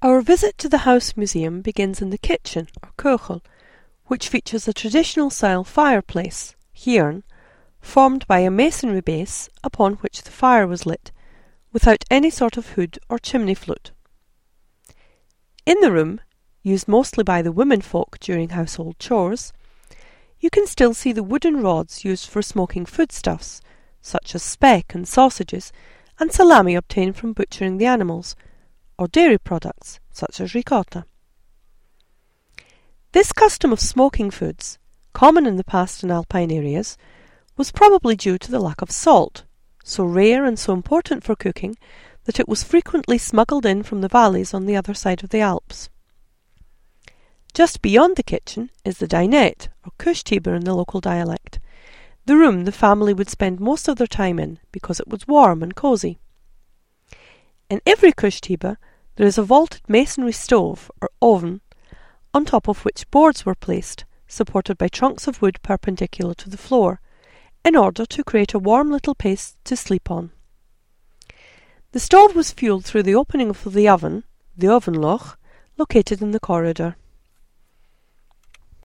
Our visit to the house museum begins in the kitchen, or keuken, which features a traditional style fireplace, hearn, formed by a masonry base upon which the fire was lit, without any sort of hood or chimney flute. In the room, used mostly by the womenfolk during household chores, you can still see the wooden rods used for smoking foodstuffs, such as speck and sausages, and salami obtained from butchering the animals, or dairy products, such as ricotta. This custom of smoking foods, common in the past in alpine areas, was probably due to the lack of salt, so rare and so important for cooking that it was frequently smuggled in from the valleys on the other side of the Alps. Just beyond the kitchen is the dinette, or Küchteber in the local dialect, the room the family would spend most of their time in because it was warm and cosy. In every Küchteber there is a vaulted masonry stove, or oven, on top of which boards were placed, supported by trunks of wood perpendicular to the floor, in order to create a warm little place to sleep on. The stove was fuelled through the opening of the oven, the ovenloch, located in the corridor.